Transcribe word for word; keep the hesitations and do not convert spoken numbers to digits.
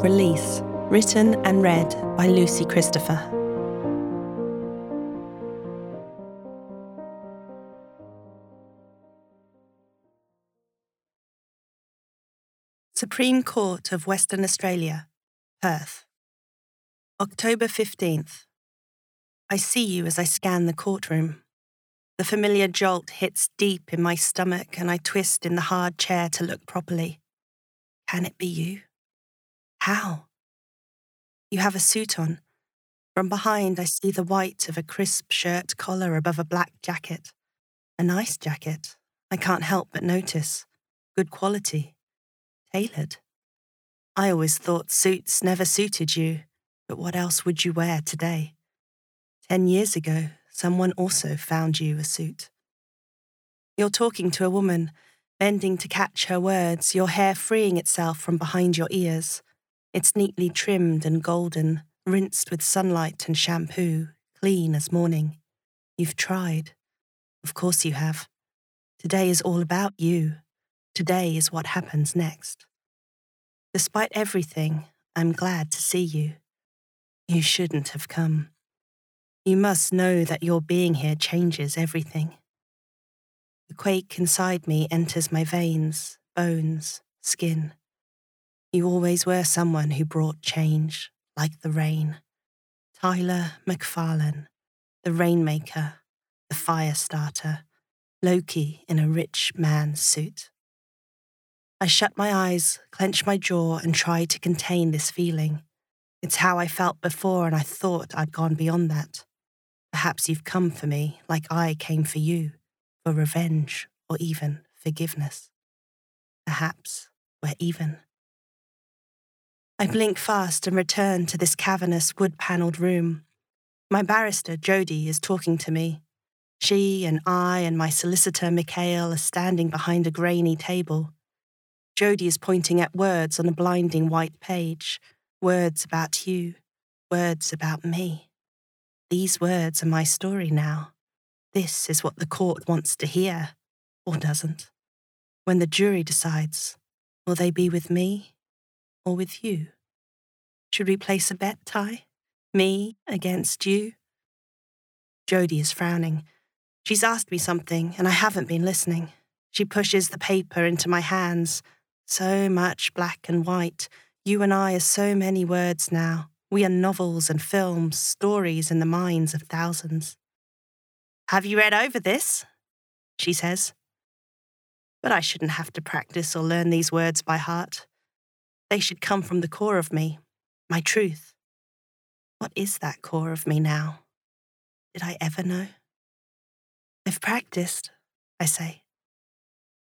Release, written and read by Lucy Christopher. Supreme Court of Western Australia, Perth. October fifteenth. I see you as I scan the courtroom. The familiar jolt hits deep in my stomach and I twist in the hard chair to look properly. Can it be you? How? You have a suit on. From behind, I see the white of a crisp shirt collar above a black jacket. A nice jacket, I can't help but notice. Good quality. Tailored. I always thought suits never suited you, but what else would you wear today? Ten years ago, someone also found you a suit. You're talking to a woman, bending to catch her words, your hair freeing itself from behind your ears. It's neatly trimmed and golden, rinsed with sunlight and shampoo, clean as morning. You've tried. Of course you have. Today is all about you. Today is what happens next. Despite everything, I'm glad to see you. You shouldn't have come. You must know that your being here changes everything. The quake inside me enters my veins, bones, skin. You always were someone who brought change, like the rain. Tyler McFarlane, the rainmaker, the fire starter, Loki in a rich man's suit. I shut my eyes, clench my jaw, and try to contain this feeling. It's how I felt before, and I thought I'd gone beyond that. Perhaps you've come for me like I came for you, for revenge or even forgiveness. Perhaps we're even. I blink fast and return to this cavernous wood-panelled room. My barrister, Jodie, is talking to me. She and I and my solicitor, Mikhail, are standing behind a grainy table. Jodie is pointing at words on a blinding white page, words about you, words about me. These words are my story now. This is what the court wants to hear, or doesn't. When the jury decides, will they be with me or with you? Should we place a bet, Ty? Me against you? Jodie is frowning. She's asked me something, and I haven't been listening. She pushes the paper into my hands. So much black and white. You and I are so many words now. We are novels and films, stories in the minds of thousands. Have you read over this? She says. But I shouldn't have to practice or learn these words by heart. They should come from the core of me, my truth. What is that core of me now? Did I ever know? I've practiced, I say.